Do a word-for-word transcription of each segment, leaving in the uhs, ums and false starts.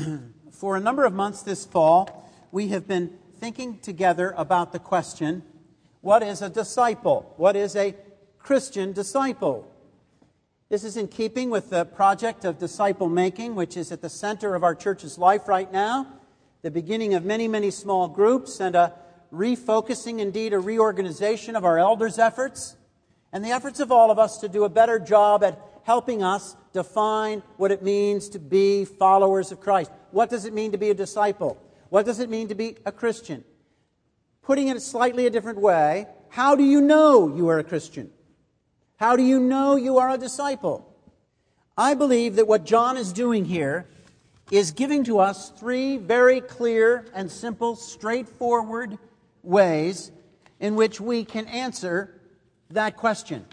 For a number of months this fall, we have been thinking together about the question, what is a disciple? What is a Christian disciple? This is in keeping with the project of disciple making, which is at the center of our church's life right now, the beginning of many, many small groups, and a refocusing, indeed a reorganization of our elders' efforts, and the efforts of all of us to do a better job at helping us define what it means to be followers of Christ. What does it mean to be a disciple? What does it mean to be a Christian? Putting it slightly a different way, how do you know you are a Christian? How do you know you are a disciple? I believe that what John is doing here is giving to us three very clear and simple, straightforward ways in which we can answer that question.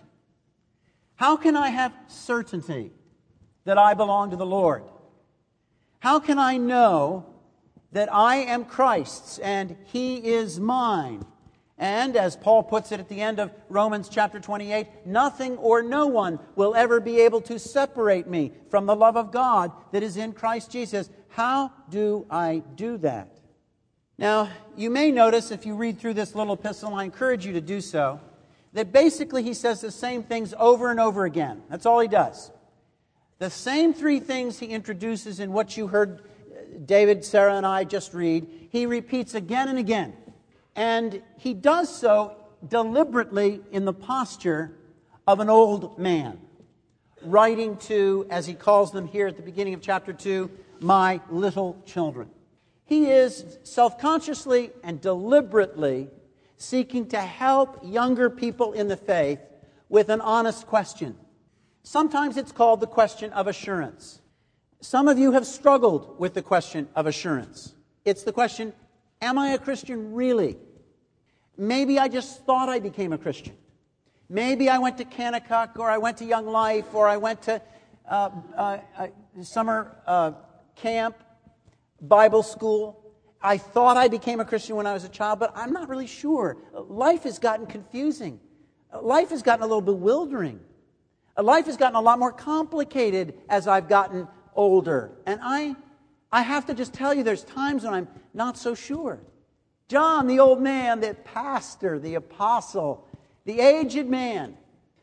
How can I have certainty that I belong to the Lord? How can I know that I am Christ's and He is mine? And as Paul puts it at the end of Romans chapter twenty-eight, nothing or no one will ever be able to separate me from the love of God that is in Christ Jesus. How do I do that? Now, you may notice if you read through this little epistle, I encourage you to do so, that basically he says the same things over and over again. That's all he does. The same three things he introduces in what you heard David, Sarah, and I just read, he repeats again and again. And he does so deliberately in the posture of an old man, writing to, as he calls them here at the beginning of chapter two, my little children. He is self-consciously and deliberately seeking to help younger people in the faith with an honest question. Sometimes it's called the question of assurance. Some of you have struggled with the question of assurance. It's the question, am I a Christian really? Maybe I just thought I became a Christian. Maybe I went to Kanakuk, or I went to Young Life, or I went to uh, uh, uh, summer uh, camp, Bible school. I thought I became a Christian when I was a child, but I'm not really sure. Life has gotten confusing. Life has gotten a little bewildering. Life has gotten a lot more complicated as I've gotten older. And I, I have to just tell you, there's times when I'm not so sure. John, the old man, the pastor, the apostle, the aged man,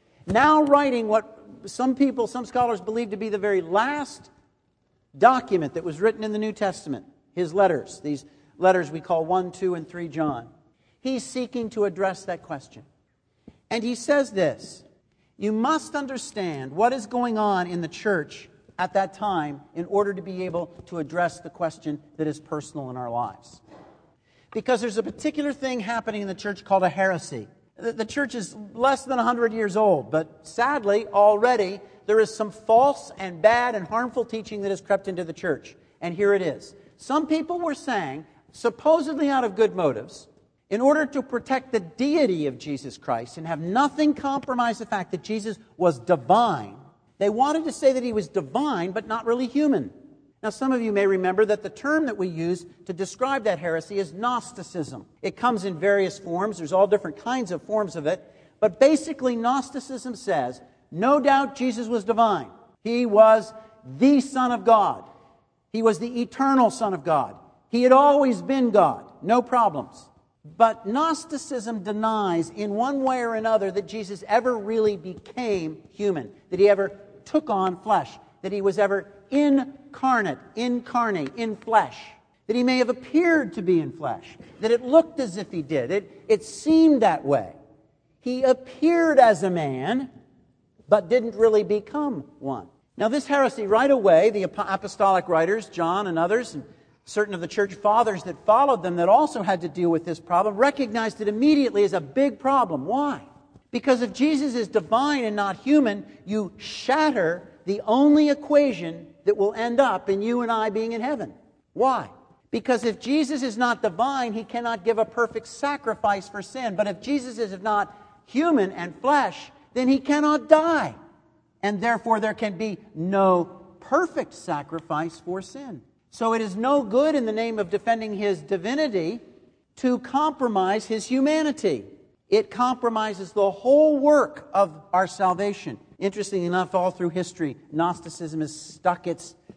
now writing what some people, some scholars believe to be the very last document that was written in the New Testament. His letters, these letters we call one, two, and three John. He's seeking to address that question. And he says this, you must understand what is going on in the church at that time in order to be able to address the question that is personal in our lives. Because there's a particular thing happening in the church called a heresy. The church is less than one hundred years old, but sadly, already, there is some false and bad and harmful teaching that has crept into the church. And here it is. Some people were saying, supposedly out of good motives, in order to protect the deity of Jesus Christ and have nothing compromise the fact that Jesus was divine, they wanted to say that He was divine but not really human. Now, some of you may remember that the term that we use to describe that heresy is Gnosticism. It comes in various forms. There's all different kinds of forms of it. But basically, Gnosticism says, no doubt Jesus was divine. He was the Son of God. He was the eternal Son of God. He had always been God. No problems. But Gnosticism denies in one way or another that Jesus ever really became human, that He ever took on flesh, that He was ever incarnate, incarnate, in flesh, that He may have appeared to be in flesh, that it looked as if He did. It, it seemed that way. He appeared as a man, but didn't really become one. Now, this heresy, right away, the apostolic writers, John and others, and certain of the church fathers that followed them that also had to deal with this problem, recognized it immediately as a big problem. Why? Because if Jesus is divine and not human, you shatter the only equation that will end up in you and I being in heaven. Why? Because if Jesus is not divine, He cannot give a perfect sacrifice for sin. But if Jesus is not human and flesh, then He cannot die. And therefore there can be no perfect sacrifice for sin. So it is no good in the name of defending His divinity to compromise His humanity. It compromises the whole work of our salvation. Interestingly enough, all through history, Gnosticism has stuck its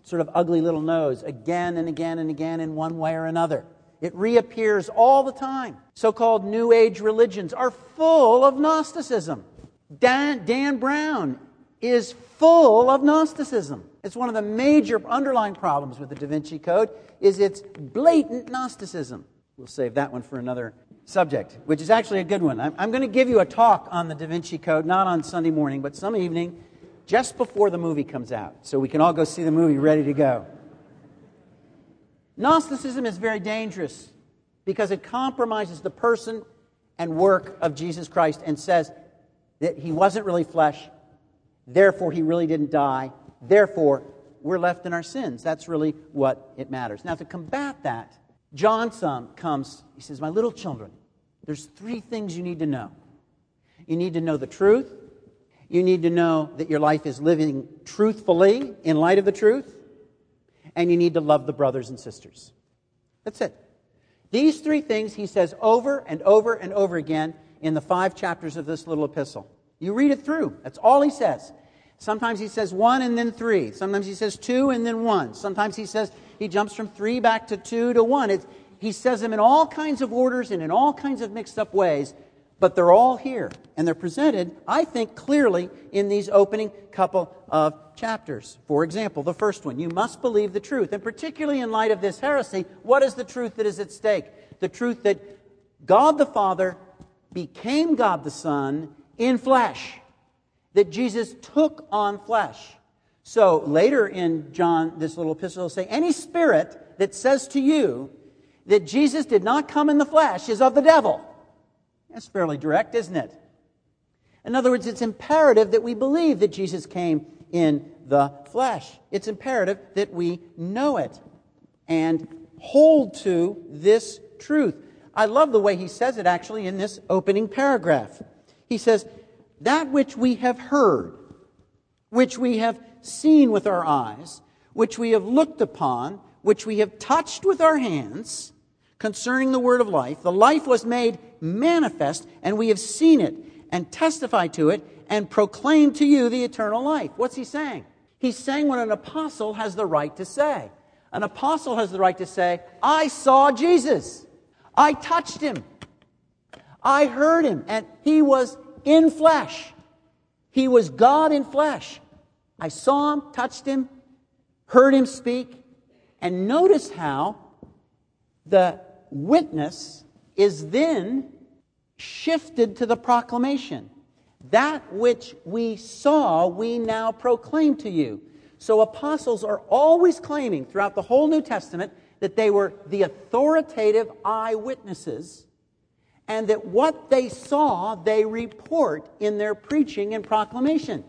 sort of ugly little nose again and again and again in one way or another. It reappears all the time. So-called New Age religions are full of Gnosticism. Dan, Dan Brown is full of Gnosticism. It's one of the major underlying problems with the Da Vinci Code is its blatant Gnosticism. We'll save that one for another subject, which is actually a good one. I'm, I'm going to give you a talk on the Da Vinci Code, not on Sunday morning, but some evening, just before the movie comes out, so we can all go see the movie ready to go. Gnosticism is very dangerous because it compromises the person and work of Jesus Christ and says that he wasn't really flesh, therefore he really didn't die, therefore we're left in our sins. That's really what it matters. Now, to combat that, John some comes, he says, my little children, there's three things you need to know. You need to know the truth. You need to know that your life is living truthfully in light of the truth. And you need to love the brothers and sisters. That's it. These three things he says over and over and over again in the five chapters of this little epistle. You read it through. That's all he says. Sometimes he says one and then three. Sometimes he says two and then one. Sometimes he says he jumps from three back to two to one. It's, he says them in all kinds of orders and in all kinds of mixed up ways. But they're all here, and they're presented, I think, clearly in these opening couple of chapters. For example, the first one, you must believe the truth. And particularly in light of this heresy, what is the truth that is at stake? The truth that God the Father became God the Son in flesh. That Jesus took on flesh. So later in John, this little epistle will say, any spirit that says to you that Jesus did not come in the flesh is of the devil. That's fairly direct, isn't it? In other words, it's imperative that we believe that Jesus came in the flesh. It's imperative that we know it and hold to this truth. I love the way he says it actually in this opening paragraph. He says, that which we have heard, which we have seen with our eyes, which we have looked upon, which we have touched with our hands, concerning the word of life, the life was made manifest, and we have seen it, and testified to it, and proclaimed to you the eternal life. What's he saying? He's saying what an apostle has the right to say. An apostle has the right to say, I saw Jesus. I touched him. I heard him, and he was in flesh. He was God in flesh. I saw him, touched him, heard him speak, and notice how the witness is then shifted to the proclamation. That which we saw, we now proclaim to you. So apostles are always claiming throughout the whole New Testament that they were the authoritative eyewitnesses and that what they saw, they report in their preaching and proclamation.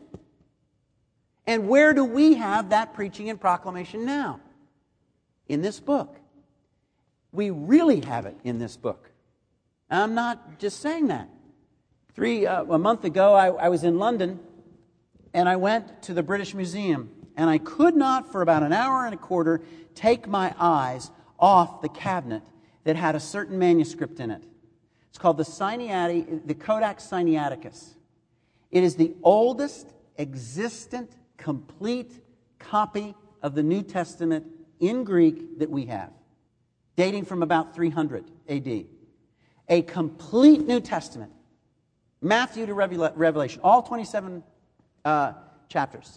And where do we have that preaching and proclamation now? In this book. We really have it in this book. I'm not just saying that. Three, uh, a month ago, I, I was in London, and I went to the British Museum, and I could not, for about an hour and a quarter, take my eyes off the cabinet that had a certain manuscript in it. It's called the Sinaiticus, the Codex Sinaiticus. It is the oldest existent, complete copy of the New Testament in Greek that we have, dating from about three hundred A D. A complete New Testament, Matthew to Revelation, all twenty-seven uh, chapters.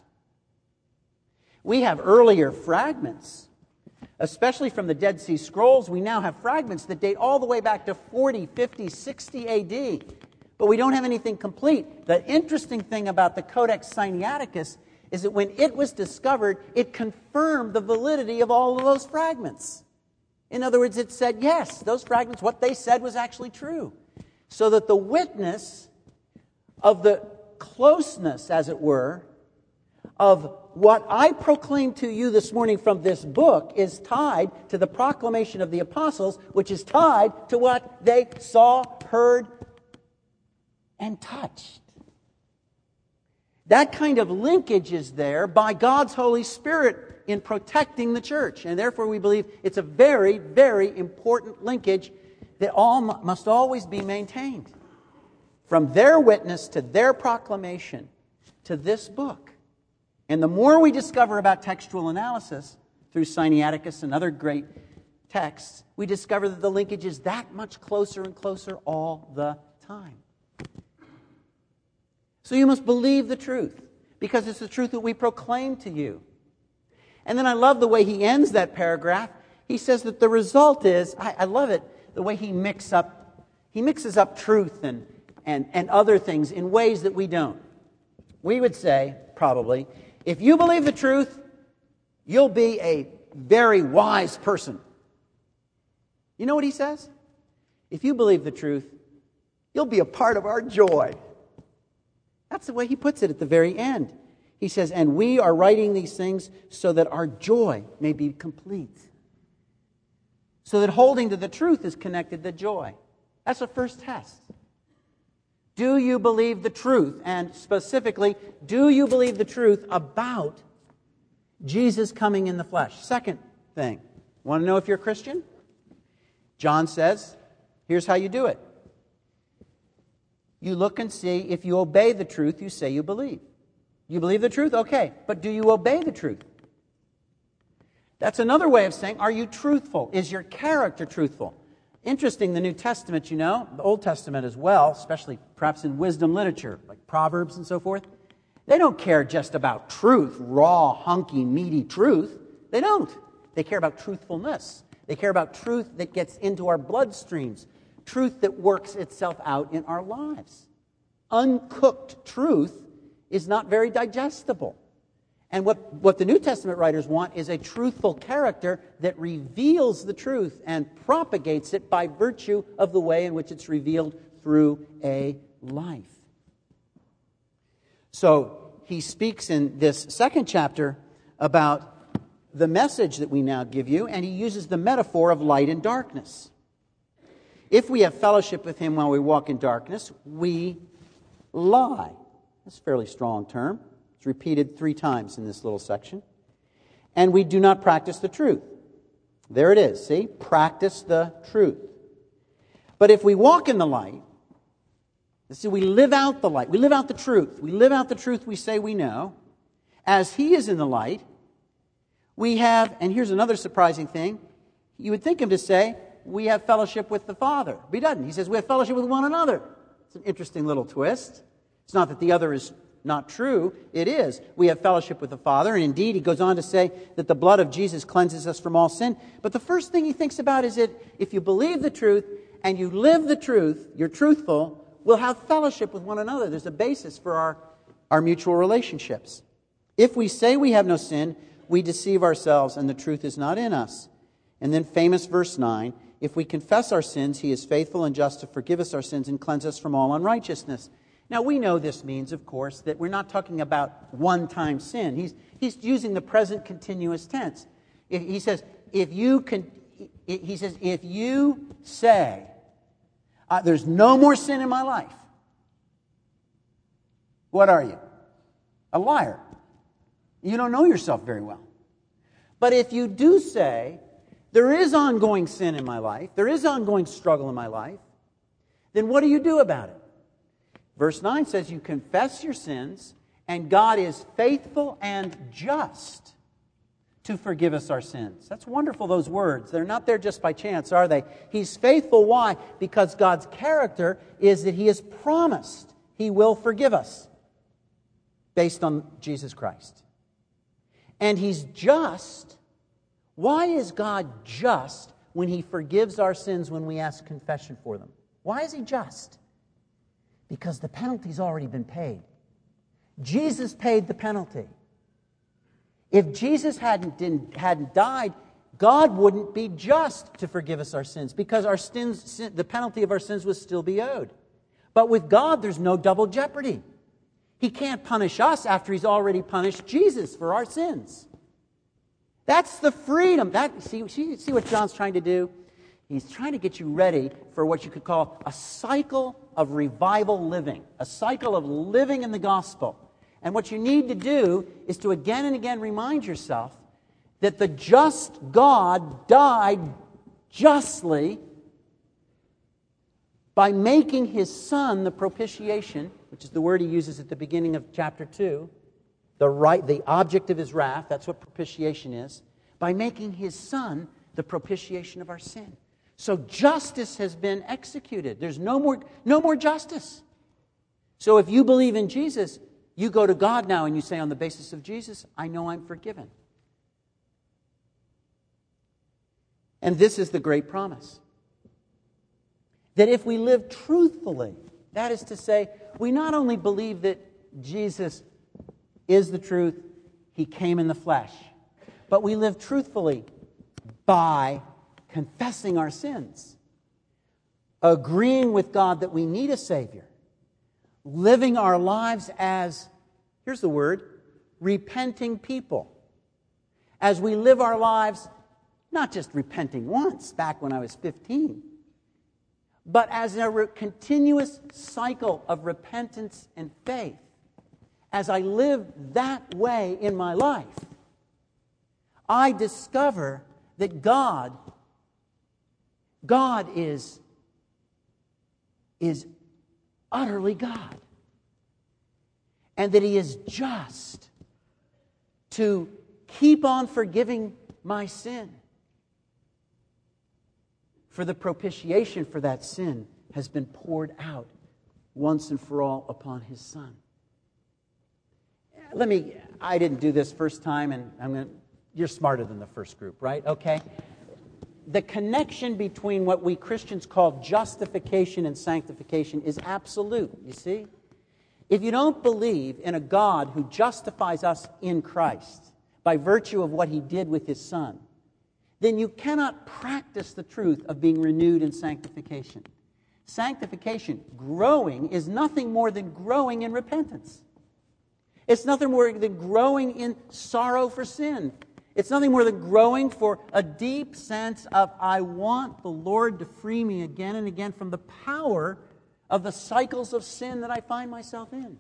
We have earlier fragments, especially from the Dead Sea Scrolls. We now have fragments that date all the way back to forty, fifty, sixty A D. But we don't have anything complete. The interesting thing about the Codex Sinaiticus is that when it was discovered, it confirmed the validity of all of those fragments. In other words, it said, yes, those fragments, what they said was actually true. So that the witness of the closeness, as it were, of what I proclaim to you this morning from this book is tied to the proclamation of the apostles, which is tied to what they saw, heard, and touched. That kind of linkage is there by God's Holy Spirit in protecting the church. And therefore we believe it's a very, very important linkage that all must always be maintained. From their witness to their proclamation to this book. And the more we discover about textual analysis through Sinaiticus and other great texts, we discover that the linkage is that much closer and closer all the time. So you must believe the truth, because it's the truth that we proclaim to you. And then I love the way he ends that paragraph. He says that the result is, I, I love it, the way he mix up, he mixes up truth and, and, and other things in ways that we don't. We would say, probably, if you believe the truth, you'll be a very wise person. You know what he says? If you believe the truth, you'll be a part of our joy. That's the way he puts it at the very end. He says, and we are writing these things so that our joy may be complete. So that holding to the truth is connected to joy. That's the first test. Do you believe the truth? And specifically, do you believe the truth about Jesus coming in the flesh? Second thing, want to know if you're a Christian? John says, here's how you do it. You look and see if you obey the truth you say you believe. You believe the truth? Okay. But do you obey the truth? That's another way of saying, are you truthful? Is your character truthful? Interesting, the New Testament, you know, the Old Testament as well, especially perhaps in wisdom literature, like Proverbs and so forth, they don't care just about truth, raw, hunky, meaty truth. They don't. They care about truthfulness. They care about truth that gets into our bloodstreams, truth that works itself out in our lives. Uncooked truth is not very digestible. And what, what the New Testament writers want is a truthful character that reveals the truth and propagates it by virtue of the way in which it's revealed through a life. So he speaks in this second chapter about the message that we now give you, and he uses the metaphor of light and darkness. If we have fellowship with him while we walk in darkness, we lie. That's a fairly strong term. It's repeated three times in this little section. And we do not practice the truth. There it is, see? Practice the truth. But if we walk in the light, see, we live out the light. We live out the truth. We live out the truth we say we know. As he is in the light, we have, and here's another surprising thing, you would think him to say, we have fellowship with the Father. But he doesn't. He says we have fellowship with one another. It's an interesting little twist. It's not that the other is not true. It is. We have fellowship with the Father. And indeed, he goes on to say that the blood of Jesus cleanses us from all sin. But the first thing he thinks about is that if you believe the truth and you live the truth, you're truthful, we'll have fellowship with one another. There's a basis for our, our mutual relationships. If we say we have no sin, we deceive ourselves and the truth is not in us. And then famous verse nine, if we confess our sins, he is faithful and just to forgive us our sins and cleanse us from all unrighteousness. Now, we know this means, of course, that we're not talking about one-time sin. He's, he's using the present continuous tense. If, he says, if you can, he says, if you say, uh, there's no more sin in my life, what are you? A liar. You don't know yourself very well. But if you do say, there is ongoing sin in my life, there is ongoing struggle in my life, then what do you do about it? Verse nine says you confess your sins, and God is faithful and just to forgive us our sins. That's wonderful, those words. They're not there just by chance, are they? He's faithful. Why? Because God's character is that he has promised he will forgive us based on Jesus Christ. And he's just. Why is God just when he forgives our sins when we ask confession for them? Why is he just? Because the penalty's already been paid. Jesus paid the penalty. If Jesus hadn't, didn't, hadn't died, God wouldn't be just to forgive us our sins because our sins, sin, the penalty of our sins would still be owed. But with God, there's no double jeopardy. He can't punish us after he's already punished Jesus for our sins. That's the freedom. That see, see, see what John's trying to do? He's trying to get you ready for what you could call a cycle of revival living, a cycle of living in the gospel. And what you need to do is to again and again remind yourself that the just God died justly by making his Son the propitiation, which is the word he uses at the beginning of chapter two, the right, the object of his wrath, that's what propitiation is, by making his Son the propitiation of our sin. So justice has been executed. There's no more, no more justice. So if you believe in Jesus, you go to God now and you say, on the basis of Jesus, I know I'm forgiven. And this is the great promise. That if we live truthfully, that is to say, we not only believe that Jesus is the truth, he came in the flesh, but we live truthfully by confessing our sins, agreeing with God that we need a Savior, living our lives as, here's the word, repenting people. As we live our lives, not just repenting once, back when I was fifteen, but as a re- continuous cycle of repentance and faith. As I live that way in my life, I discover that God, God is, is utterly God. And that He is just to keep on forgiving my sin. For the propitiation for that sin has been poured out once and for all upon His Son. Let me, I didn't do this first time, and I'm going to, you're smarter than the first group, right? Okay? The connection between what we Christians call justification and sanctification is absolute, you see? If you don't believe in a God who justifies us in Christ by virtue of what He did with His Son, then you cannot practice the truth of being renewed in sanctification. Sanctification, growing, is nothing more than growing in repentance. It's nothing more than growing in sorrow for sin. It's nothing more than growing for a deep sense of, I want the Lord to free me again and again from the power of the cycles of sin that I find myself in.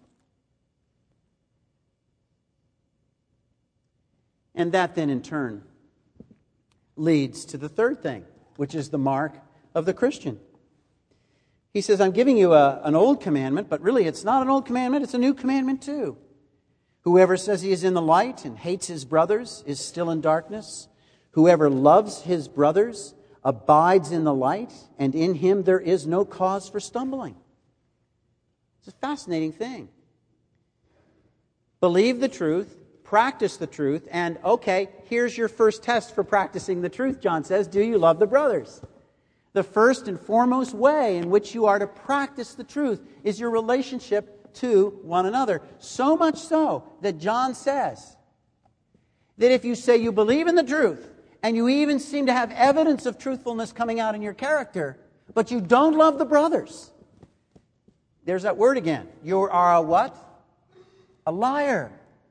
And that then in turn leads to the third thing, which is the mark of the Christian. He says, I'm giving you a, an old commandment, but really it's not an old commandment, it's a new commandment too. Whoever says he is in the light and hates his brothers is still in darkness. Whoever loves his brothers abides in the light, and in him there is no cause for stumbling. It's a fascinating thing. Believe the truth, practice the truth, and okay, here's your first test for practicing the truth, John says. Do you love the brothers? The first and foremost way in which you are to practice the truth is your relationship to one another. So much so that John says that if you say you believe in the truth and you even seem to have evidence of truthfulness coming out in your character, but you don't love the brothers, there's that word again. You are a what? A liar.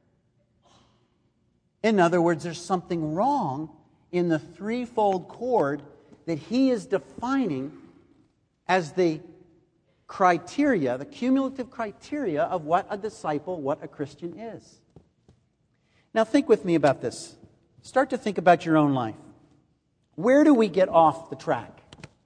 In other words, there's something wrong in the threefold cord that he is defining as the criteria, the cumulative criteria of what a disciple, what a Christian is. Now think with me about this. Start to think about your own life. Where do we get off the track?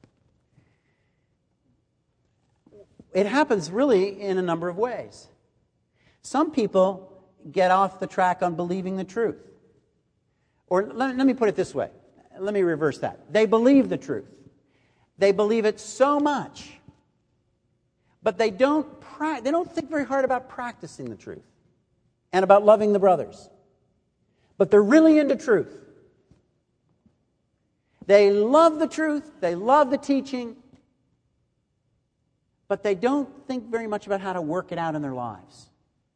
It happens really in a number of ways. Some people get off the track on believing the truth. Or let, let me put it this way. Let me reverse that. They believe the truth. They believe it so much, but they don't pra- they don't think very hard about practicing the truth and about loving the brothers. But they're really into truth. They love the truth, they love the teaching, but they don't think very much about how to work it out in their lives.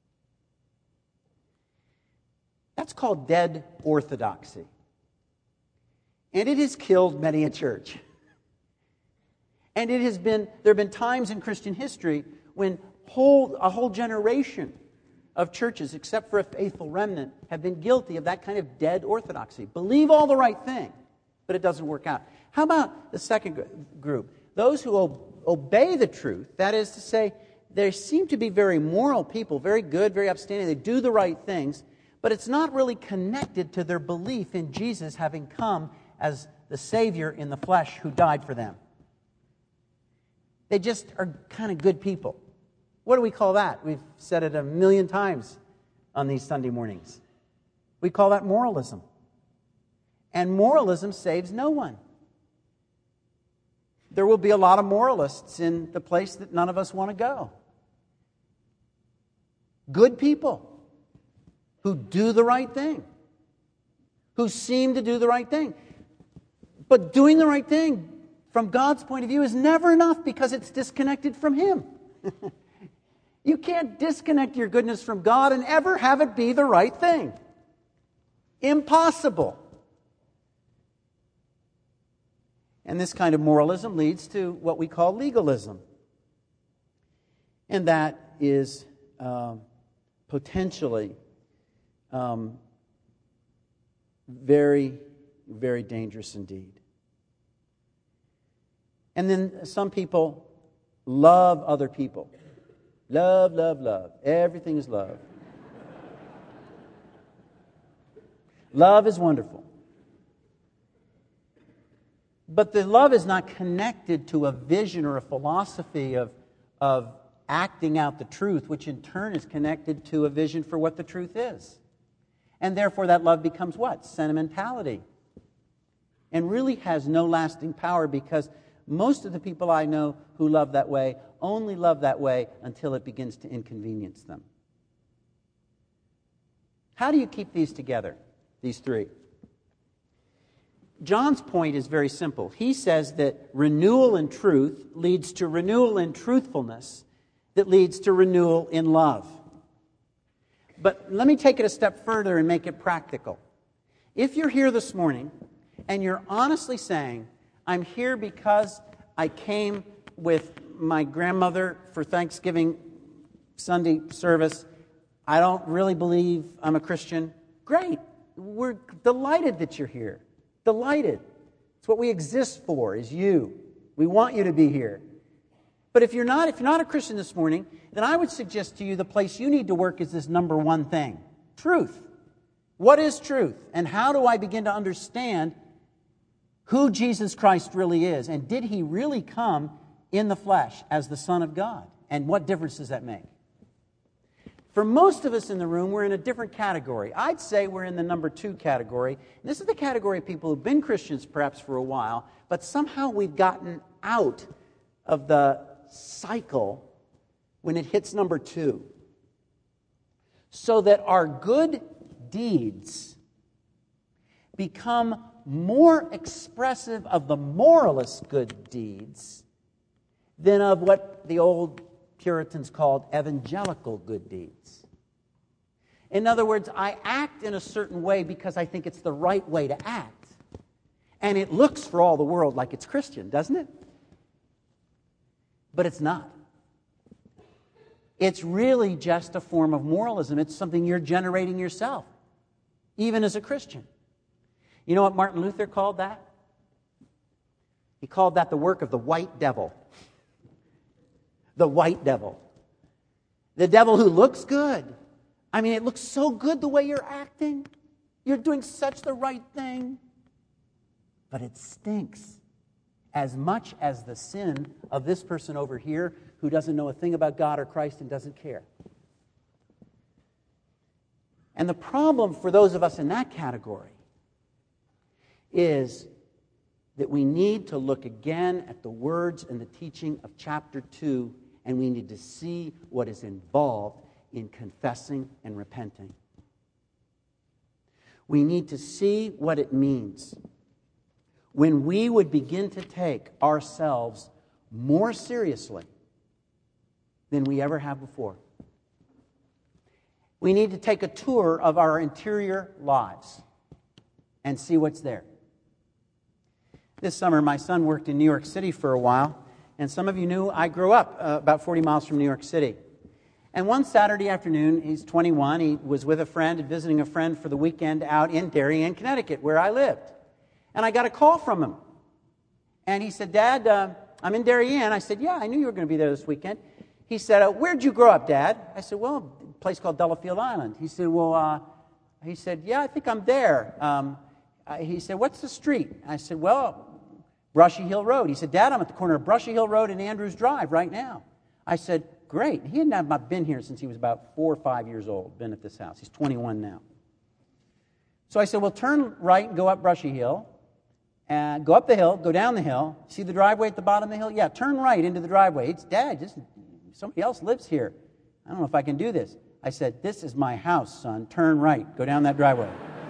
That's called dead orthodoxy. And it has killed many a church. And it has been, there have been times in Christian history when whole, a whole generation of churches, except for a faithful remnant, have been guilty of that kind of dead orthodoxy. Believe all the right thing, but it doesn't work out. How about the second group? Those who o- obey the truth, that is to say, they seem to be very moral people, very good, very upstanding. They do the right things, but it's not really connected to their belief in Jesus having come as the Savior in the flesh who died for them. They just are kind of good people. What do we call that? We've said it a million times on these Sunday mornings. We call that moralism. And moralism saves no one. There will be a lot of moralists in the place that none of us want to go. Good people who do the right thing, who seem to do the right thing. But doing the right thing from God's point of view is never enough because it's disconnected from Him. You can't disconnect your goodness from God and ever have it be the right thing. Impossible. And this kind of moralism leads to what we call legalism. And that is um, potentially um, very, very dangerous indeed. And then some people love other people. Love, love, love. Everything is love. Love is wonderful. But the love is not connected to a vision or a philosophy of, of acting out the truth, which in turn is connected to a vision for what the truth is. And therefore that love becomes what? Sentimentality. And really has no lasting power because most of the people I know who love that way only love that way until it begins to inconvenience them. How do you keep these together, these three? John's point is very simple. He says that renewal in truth leads to renewal in truthfulness that leads to renewal in love. But let me take it a step further and make it practical. If you're here this morning and you're honestly saying, I'm here because I came with my grandmother for Thanksgiving Sunday service, I don't really believe I'm a Christian, great. We're delighted that you're here. Delighted. It's what we exist for, is you. We want you to be here. But if you're not, if you're not a Christian this morning, then I would suggest to you the place you need to work is this number one thing. Truth. What is truth? And how do I begin to understand who Jesus Christ really is? And did He really come in the flesh as the Son of God? And what difference does that make? For most of us in the room, we're in a different category. I'd say we're in the number two category. And this is the category of people who've been Christians perhaps for a while, but somehow we've gotten out of the cycle when it hits number two. So that our good deeds become more expressive of the moralist good deeds than of what the old Puritans called evangelical good deeds. In other words, I act in a certain way because I think it's the right way to act. And it looks for all the world like it's Christian, doesn't it? But it's not. It's really just a form of moralism. It's something you're generating yourself, even as a Christian. You know what Martin Luther called that? He called that the work of the white devil. The white devil. The devil who looks good. I mean, it looks so good the way you're acting. You're doing such the right thing. But it stinks as much as the sin of this person over here who doesn't know a thing about God or Christ and doesn't care. And the problem for those of us in that category is that we need to look again at the words and the teaching of chapter two, and we need to see what is involved in confessing and repenting. We need to see what it means when we would begin to take ourselves more seriously than we ever have before. We need to take a tour of our interior lives and see what's there. This summer, my son worked in New York City for a while, and some of you knew I grew up uh, about forty miles from New York City. And one Saturday afternoon, he's twenty-one, he was with a friend and visiting a friend for the weekend out in Darien, Connecticut, where I lived. And I got a call from him. And he said, Dad, uh, I'm in Darien. I said, yeah, I knew you were going to be there this weekend. He said, uh, where'd you grow up, Dad? I said, well, a place called Delafield Island. He said, well, uh, he said, yeah, I think I'm there. Um, uh, he said, what's the street? I said, well, Brushy Hill Road. He said, Dad, I'm at the corner of Brushy Hill Road and Andrews Drive right now. I said, great. He had not been here since he was about four or five years old, been at this house. He's twenty-one now. So I said, well, turn right and go up Brushy Hill. And go up the hill, go down the hill. See the driveway at the bottom of the hill? Yeah, turn right into the driveway. It's Dad, just somebody else lives here. I don't know if I can do this. I said, this is my house, son. Turn right. Go down that driveway.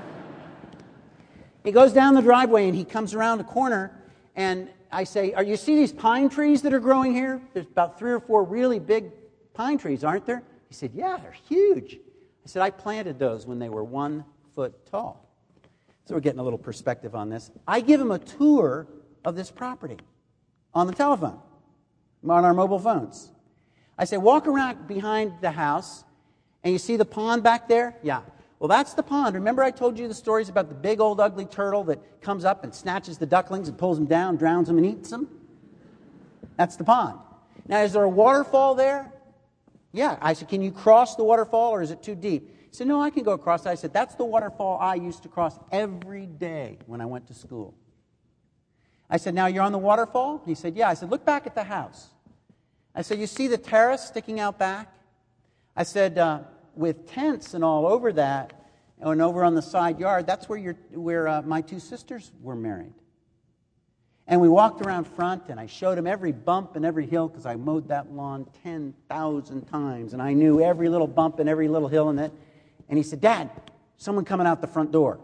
He goes down the driveway and he comes around a corner, and I say, are you see these pine trees that are growing here? There's about three or four really big pine trees, aren't there? He said, yeah, they're huge. I said, I planted those when they were one foot tall. So we're getting a little perspective on this. I give him a tour of this property on the telephone, on our mobile phones. I say, walk around behind the house, and you see the pond back there? Yeah. Well, that's the pond. Remember I told you the stories about the big old ugly turtle that comes up and snatches the ducklings and pulls them down, drowns them, and eats them? That's the pond. Now, is there a waterfall there? Yeah. I said, can you cross the waterfall, or is it too deep? He said, no, I can go across. I said, that's the waterfall I used to cross every day when I went to school. I said, now you're on the waterfall? He said, yeah. I said, look back at the house. I said, you see the terrace sticking out back? I said, uh, with tents and all over that, and over on the side yard, that's where, you're, where uh, my two sisters were married. And we walked around front, and I showed him every bump and every hill, because I mowed that lawn ten thousand times, and I knew every little bump and every little hill in it. And he said, Dad, someone coming out the front door.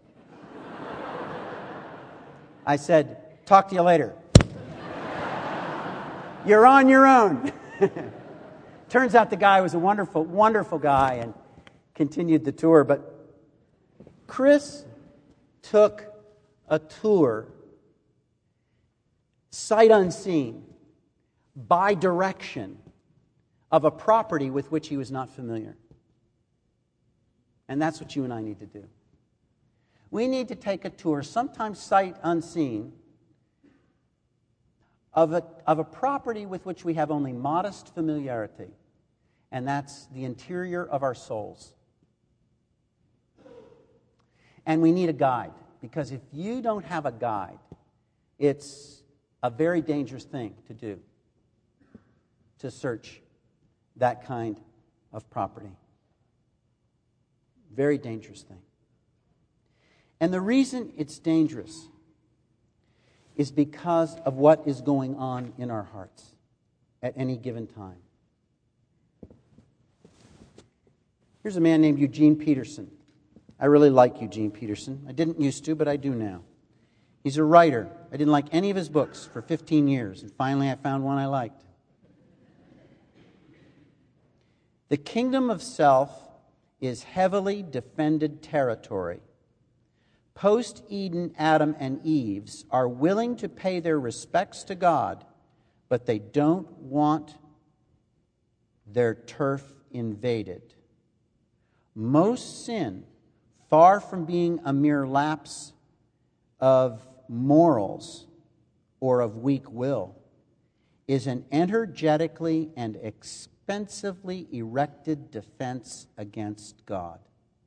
I said, talk to you later. You're on your own. Turns out the guy was a wonderful, wonderful guy and continued the tour. But Chris took a tour, sight unseen, by direction, of a property with which he was not familiar. And that's what you and I need to do. We need to take a tour, sometimes sight unseen, of a, of a property with which we have only modest familiarity, and that's the interior of our souls. And we need a guide, because if you don't have a guide, it's a very dangerous thing to do, to search that kind of property. Very dangerous thing. And the reason it's dangerous is because of what is going on in our hearts at any given time. Here's a man named Eugene Peterson. I really like Eugene Peterson. I didn't used to, but I do now. He's a writer. I didn't like any of his books for fifteen years, and finally I found one I liked. The kingdom of self is heavily defended territory. Post-Eden Adam and Eves are willing to pay their respects to God, but they don't want their turf invaded. Most sin, far from being a mere lapse of morals or of weak will, is an energetically and expensively erected defense against God.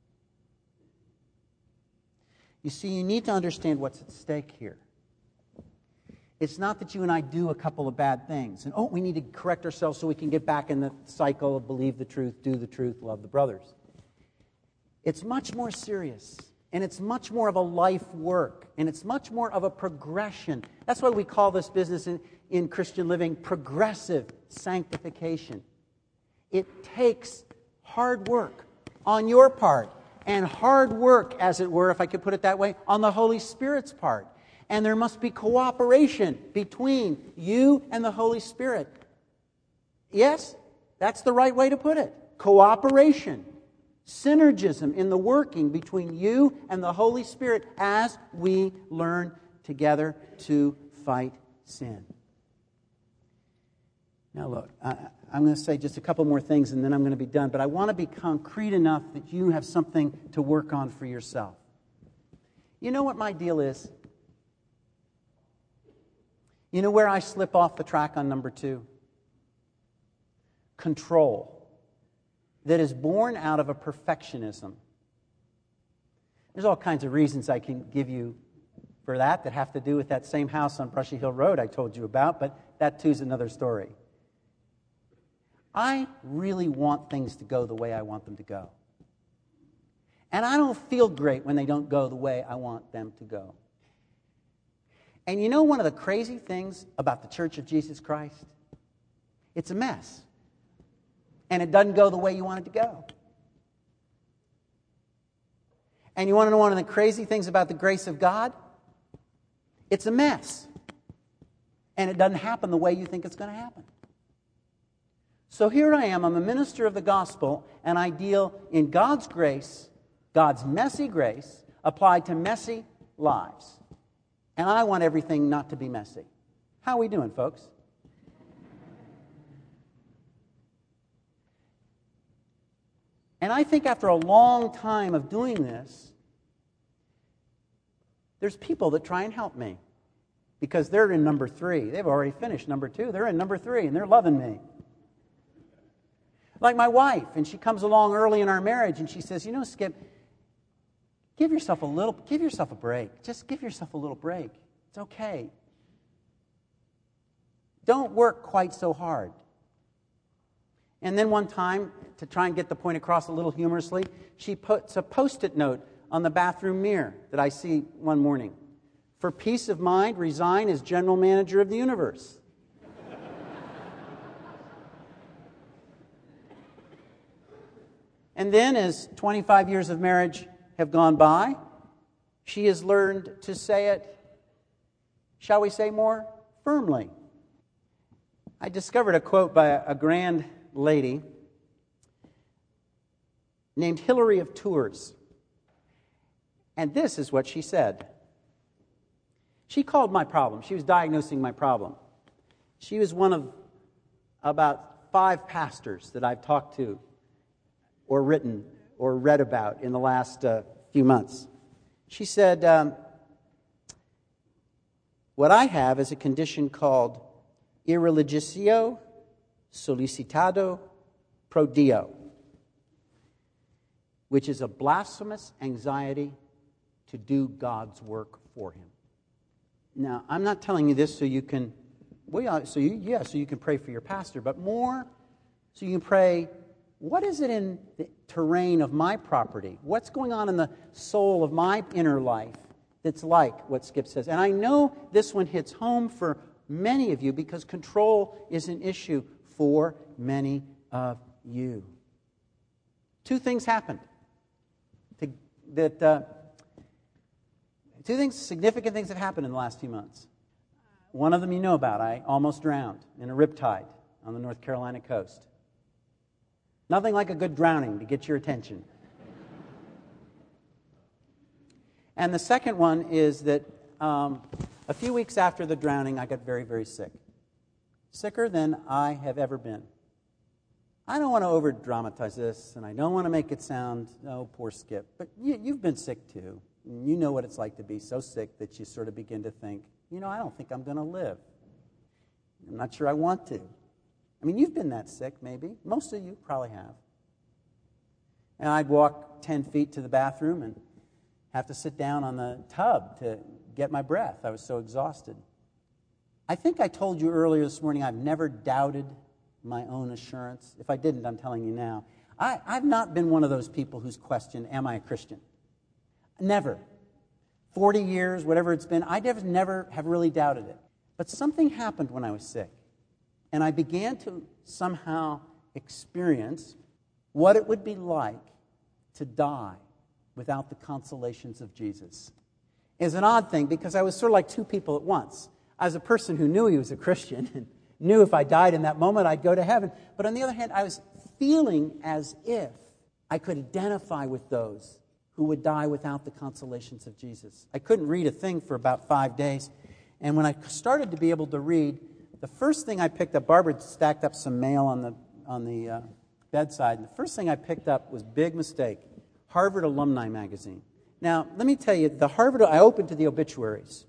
You see, you need to understand what's at stake here. It's not that you and I do a couple of bad things, and oh, we need to correct ourselves so we can get back in the cycle of believe the truth, do the truth, love the brothers. It's much more serious, and it's much more of a life work, and it's much more of a progression. That's why we call this business in, in Christian living progressive sanctification. It takes hard work on your part, and hard work, as it were, if I could put it that way, on the Holy Spirit's part. And there must be cooperation between you and the Holy Spirit. Yes, that's the right way to put it. Cooperation. Synergism in the working between you and the Holy Spirit as we learn together to fight sin. Now look, I, I'm going to say just a couple more things and then I'm going to be done, but I want to be concrete enough that you have something to work on for yourself. You know what my deal is? You know where I slip off the track on number two? Control. That is born out of a perfectionism. There's all kinds of reasons I can give you for that that have to do with that same house on Brushy Hill Road I told you about, but that too is another story. I really want things to go the way I want them to go. And I don't feel great when they don't go the way I want them to go. And you know one of the crazy things about the Church of Jesus Christ? It's a mess. And it doesn't go the way you want it to go. And you want to know one of the crazy things about the grace of God? It's a mess. And it doesn't happen the way you think it's going to happen. So here I am, I'm a minister of the gospel, and I deal in God's grace, God's messy grace, applied to messy lives. And I want everything not to be messy. How are we doing, folks? And I think after a long time of doing this, there's people that try and help me. Because they're in number three. They've already finished number two. They're in number three, and they're loving me. Like my wife, and she comes along early in our marriage, and she says, you know, Skip, give yourself a little, give yourself a break. Just give yourself a little break. It's okay. Don't work quite so hard. And then one time, to try and get the point across a little humorously, she puts a Post-it note on the bathroom mirror that I see one morning. For peace of mind, resign as general manager of the universe. And then, as twenty-five years of marriage have gone by, she has learned to say it, shall we say more firmly. I discovered a quote by a grand lady named Hilary of Tours. And this is what she said. She called my problem. She was diagnosing my problem. She was one of about five pastors that I've talked to or written or read about in the last uh, few months. She said, um, what I have is a condition called irreligio solicitado pro Dio, which is a blasphemous anxiety to do God's work for Him. Now, I'm not telling you this so you can, well, yeah, so you, yeah, so you can pray for your pastor, but more so you can pray, what is it in the terrain of my property? What's going on in the soul of my inner life that's like what Skip says? And I know this one hits home for many of you because control is an issue for many of you. Two things happened to, that... Uh, Two things, significant things have happened in the last few months. One of them you know about. I almost drowned in a riptide on the North Carolina coast. Nothing like a good drowning to get your attention. And the second one is that um, a few weeks after the drowning, I got very, very sick. Sicker than I have ever been. I don't want to over-dramatize this, and I don't want to make it sound, oh, poor Skip. But you, you've been sick too. You know what it's like to be so sick that you sort of begin to think, you know, I don't think I'm going to live. I'm not sure I want to. I mean, you've been that sick, maybe. Most of you probably have. And I'd walk ten feet to the bathroom and have to sit down on the tub to get my breath. I was so exhausted. I think I told you earlier this morning I've never doubted my own assurance. If I didn't, I'm telling you now. I, I've not been one of those people who's questioned, am I a Christian? Never. Forty years, whatever it's been, I never, never have really doubted it. But something happened when I was sick. And I began to somehow experience what it would be like to die without the consolations of Jesus. It's an odd thing because I was sort of like two people at once. I was a person who knew he was a Christian and knew if I died in that moment I'd go to heaven. But on the other hand, I was feeling as if I could identify with those who would die without the consolations of Jesus. I couldn't read a thing for about five days. And when I started to be able to read, the first thing I picked up, Barbara stacked up some mail on the on the uh, bedside. And the first thing I picked up was, big mistake, Harvard Alumni Magazine. Now, let me tell you, the Harvard, I opened to the obituaries.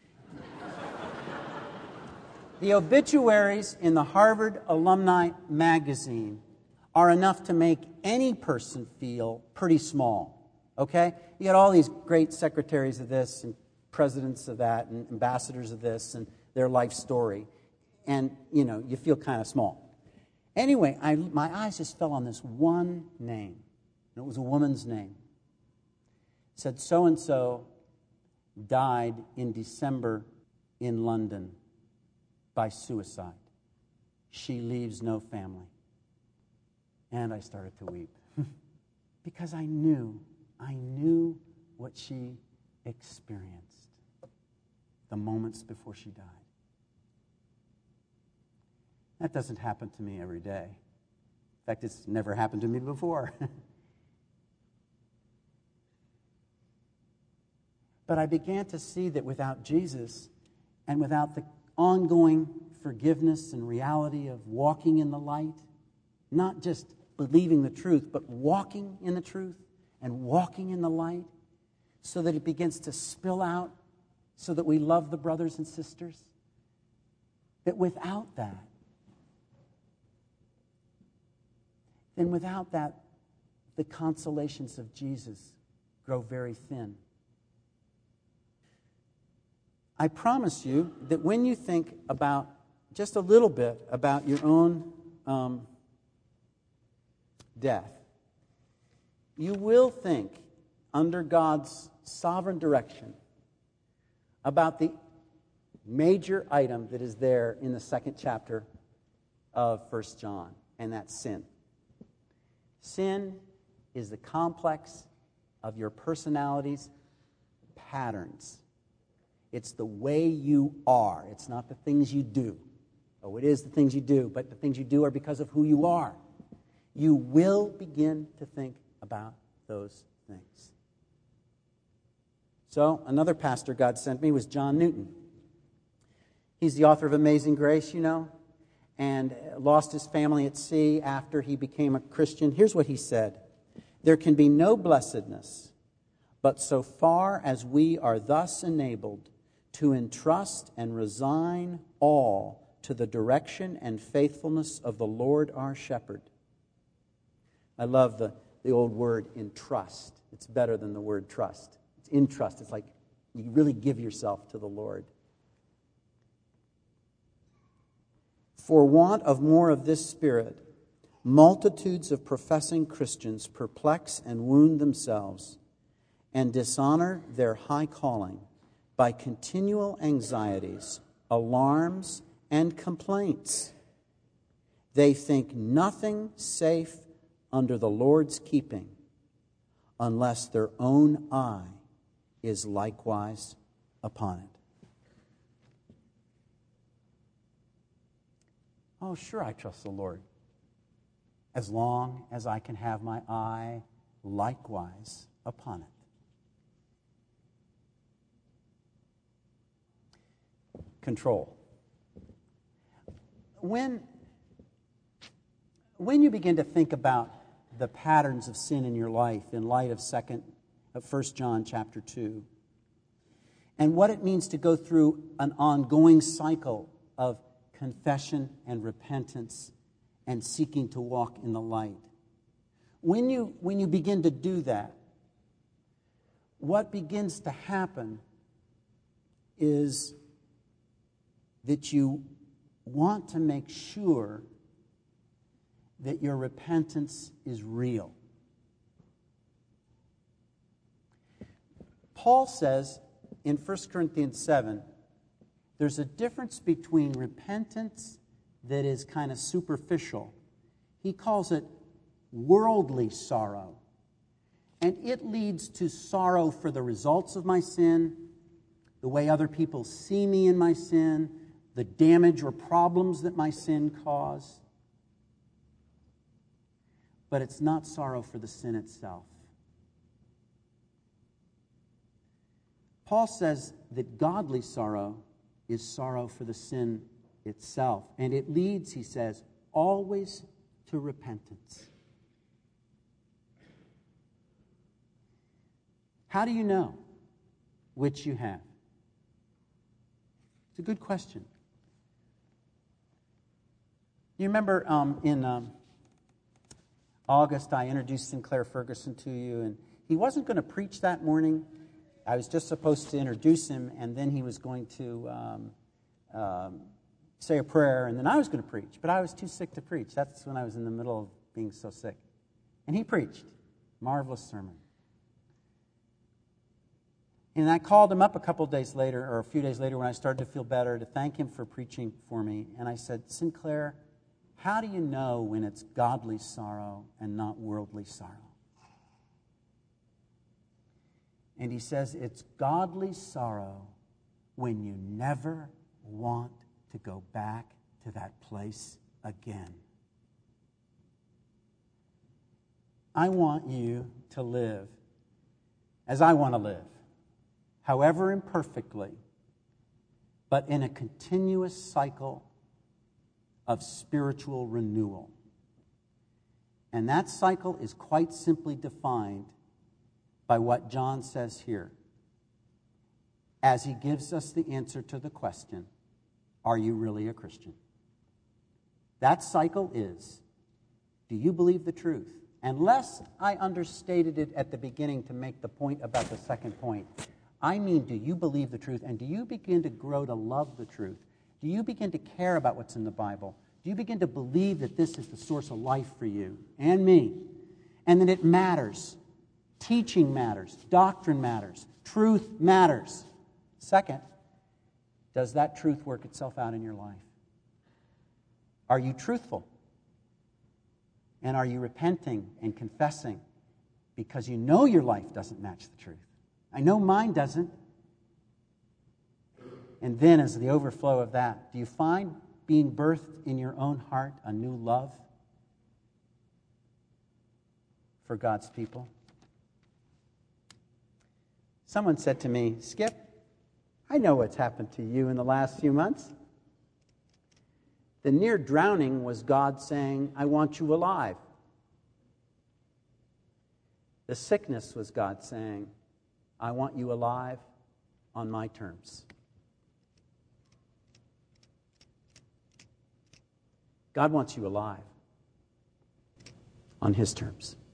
The obituaries in the Harvard Alumni Magazine are enough to make any person feel pretty small. Okay? You got all these great secretaries of this and presidents of that and ambassadors of this and their life story. And, you know, you feel kind of small. Anyway, I, my eyes just fell on this one name. And it was a woman's name. It said, so-and-so died in December in London by suicide. She leaves no family. And I started to weep. Because I knew, I knew what she experienced the moments before she died. That doesn't happen to me every day. In fact, it's never happened to me before. But I began to see that without Jesus and without the ongoing forgiveness and reality of walking in the light, not just believing the truth, but walking in the truth and walking in the light so that it begins to spill out, so that we love the brothers and sisters, that without that, then without that, the consolations of Jesus grow very thin. I promise you that when you think about just a little bit about your own um, death, you will think, under God's sovereign direction, about the major item that is there in the second chapter of First John, and that's sin. Sin is the complex of your personality's patterns. It's the way you are. It's not the things you do. Oh, it is the things you do, but the things you do are because of who you are. You will begin to think about those things. So, another pastor God sent me was John Newton. He's the author of Amazing Grace, you know, and lost his family at sea after he became a Christian. Here's what he said: "There can be no blessedness, but so far as we are thus enabled to entrust and resign all to the direction and faithfulness of the Lord our shepherd." I love the, the old word entrust. It's better than the word trust. It's entrust. It's like you really give yourself to the Lord. For want of more of this spirit, multitudes of professing Christians perplex and wound themselves and dishonor their high calling by continual anxieties, alarms, and complaints. They think nothing safe under the Lord's keeping unless their own eye is likewise upon it. Oh, sure, I trust the Lord, as long as I can have my eye likewise upon it. Control. When, when you begin to think about the patterns of sin in your life in light of second of First John chapter two, and what it means to go through an ongoing cycle of confession and repentance and seeking to walk in the light. When you, when you begin to do that, what begins to happen is that you want to make sure that your repentance is real. Paul says in First Corinthians seven, there's a difference between repentance that is kind of superficial. He calls it worldly sorrow. And it leads to sorrow for the results of my sin, the way other people see me in my sin, the damage or problems that my sin caused. But it's not sorrow for the sin itself. Paul says that godly sorrow is sorrow for the sin itself. And it leads, he says, always to repentance. How do you know which you have? It's a good question. You remember um, in um, August, I introduced Sinclair Ferguson to you, and he wasn't going to preach that morning. I was just supposed to introduce him, and then he was going to um, um, say a prayer, and then I was going to preach, but I was too sick to preach. That's when I was in the middle of being so sick. And he preached. Marvelous sermon. And I called him up a couple of days later, or a few days later when I started to feel better, to thank him for preaching for me. And I said, Sinclair, how do you know when it's godly sorrow and not worldly sorrow? And he says, it's godly sorrow when you never want to go back to that place again. I want you to live as I want to live, however imperfectly, but in a continuous cycle of spiritual renewal. And that cycle is quite simply defined by what John says here, as he gives us the answer to the question, are you really a Christian? That cycle is, do you believe the truth? Unless I understated it at the beginning to make the point about the second point, I mean, do you believe the truth? And do you begin to grow to love the truth? Do you begin to care about what's in the Bible? Do you begin to believe that this is the source of life for you and me? And that it matters. Teaching matters. Doctrine matters. Truth matters. Second, does that truth work itself out in your life? Are you truthful? And are you repenting and confessing because you know your life doesn't match the truth? I know mine doesn't. And then as the overflow of that, do you find being birthed in your own heart a new love for God's people? Someone said to me, Skip, I know what's happened to you in the last few months. The near drowning was God saying, I want you alive. The sickness was God saying, I want you alive on my terms. God wants you alive on his terms.